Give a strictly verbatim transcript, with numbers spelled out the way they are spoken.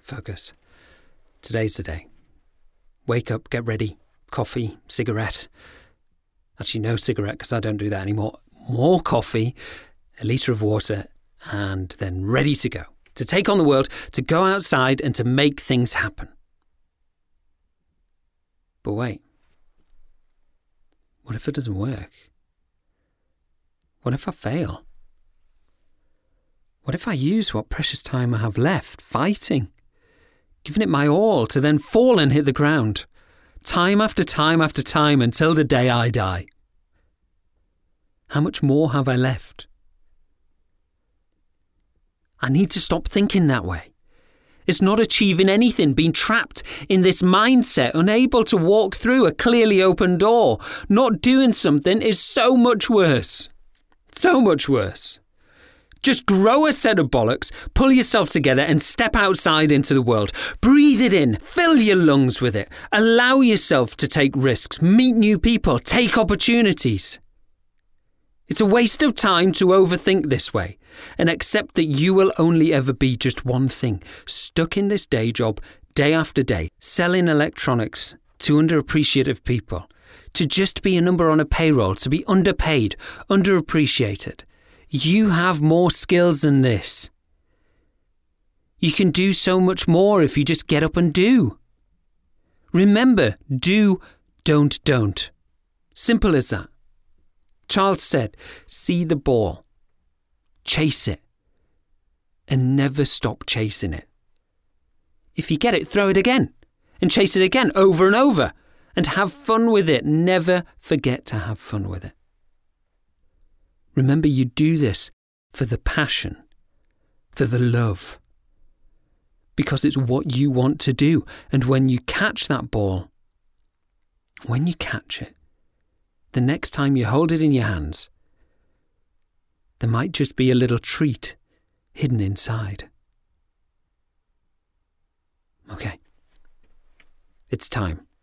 focus. Today's the day. Wake up, get ready, coffee, cigarette. Actually, no cigarette because I don't do that anymore. More coffee, a litre of water, and then ready to go. To take on the world, to go outside and to make things happen. But wait. What if it doesn't work? What if I fail? What if I use what precious time I have left fighting, giving it my all to then fall and hit the ground, time after time after time until the day I die? How much more have I left? I need to stop thinking that way. It's not achieving anything, being trapped in this mindset, unable to walk through a clearly open door. Not doing something is so much worse. So much worse. Just grow a set of bollocks, pull yourself together and step outside into the world. Breathe it in, fill your lungs with it. Allow yourself to take risks, meet new people, take opportunities. It's a waste of time to overthink this way and accept that you will only ever be just one thing, stuck in this day job, day after day, selling electronics to underappreciative people, to just be a number on a payroll, to be underpaid, underappreciated. You have more skills than this. You can do so much more if you just get up and do. Remember, do, don't, don't. Simple as that. Charles said, see the ball, chase it, and never stop chasing it. If you get it, throw it again, and chase it again, over and over, and have fun with it. Never forget to have fun with it. Remember, you do this for the passion, for the love, because it's what you want to do. And when you catch that ball, when you catch it, the next time you hold it in your hands, there might just be a little treat hidden inside. Okay, it's time.